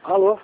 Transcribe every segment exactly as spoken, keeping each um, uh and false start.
Alô?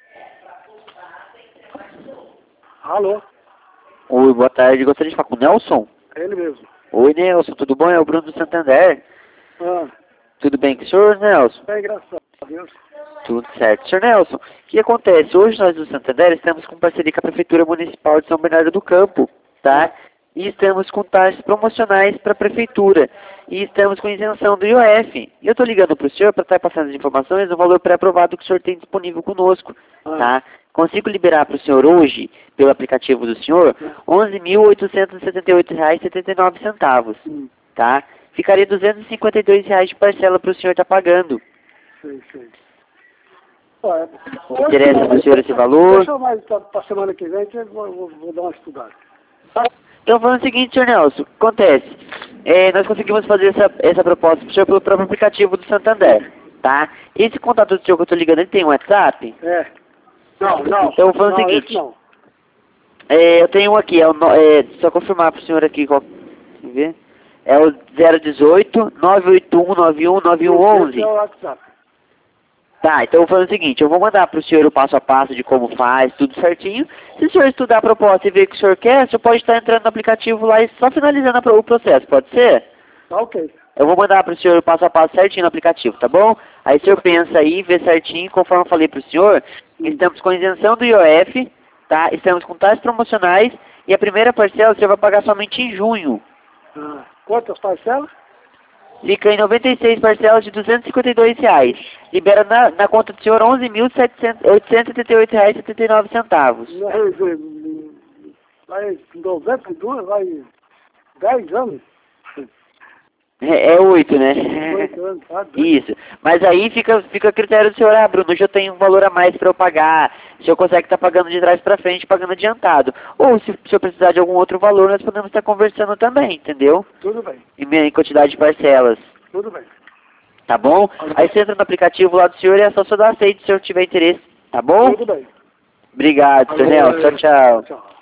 Alô? Oi, boa tarde. Gostaria de falar com o Nelson? É ele mesmo. Oi, Nelson. Tudo bom? É o Bruno do Santander. Ah, Tudo bem com o senhor, Nelson? é engraçado, Deus. Tudo certo. senhor Nelson, o que acontece? Hoje nós do Santander estamos com parceria com a Prefeitura Municipal de São Bernardo do Campo, tá? E estamos com taxas promocionais para a Prefeitura. E estamos com isenção do I O F. E eu estou ligando para o senhor para estar passando as informações do valor pré-aprovado que o senhor tem disponível conosco, Ah. tá? Consigo liberar para o senhor hoje, pelo aplicativo do senhor, onze mil oitocentos e setenta e oito reais e setenta e nove centavos, Hum, tá? Ficaria duzentos e cinquenta e dois reais de parcela para o senhor estar pagando. sei, sei. Olha, Interessa para o senhor esse valor? Deixa eu mais para a semana que vem que eu vou, vou, vou dar uma estudada. Então, falando o seguinte, senhor Nelson, o que acontece? É, nós conseguimos fazer essa, essa proposta para o senhor pelo próprio aplicativo do Santander, tá? Esse contato do senhor que eu estou ligando, ele tem um WhatsApp? É. Não, não. Então, falando o não, seguinte, esse não. é, eu tenho um aqui, é, o, no- é só confirmar para o senhor aqui, qual, deixa eu ver, é o zero dezoito, nove oito um, nove um nove um onze. Esse é o WhatsApp. Tá, então eu vou fazer o seguinte, eu vou mandar para o senhor o passo a passo de como faz, tudo certinho. Se o senhor estudar a proposta e ver o que o senhor quer, o senhor pode estar entrando no aplicativo lá e só finalizando a pro- o processo, pode ser? Tá ok. Eu vou mandar para o senhor o passo a passo certinho no aplicativo, tá bom? Aí o senhor pensa aí, vê certinho, conforme eu falei para o senhor, estamos com isenção do I O F, tá? Estamos com taxas promocionais e a primeira parcela o senhor vai pagar somente em junho. Ah, quantas parcelas? Fica em noventa e seis parcelas de duzentos e cinquenta e dois reais. Libera na, na conta do senhor onze mil oitocentos e setenta e oito reais e setenta e nove centavos. Vai, vai noventa e dois, vai dez anos. É, é oito, né? Oito anos, tá? Isso. Mas aí fica, fica a critério do senhor, ah, Bruno, hoje eu tenho um valor a mais para eu pagar. O senhor consegue estar pagando de trás para frente, pagando adiantado. Ou se o senhor precisar de algum outro valor, nós podemos estar conversando também, entendeu? Tudo bem, Em, em quantidade de parcelas. tudo bem. Tá bom? Aí você entra no aplicativo lá do senhor e é só o senhor dar aceite se o senhor tiver interesse. Tá bom? Tudo bem. Obrigado, senhor Nelson. Tchau, tchau. Tchau.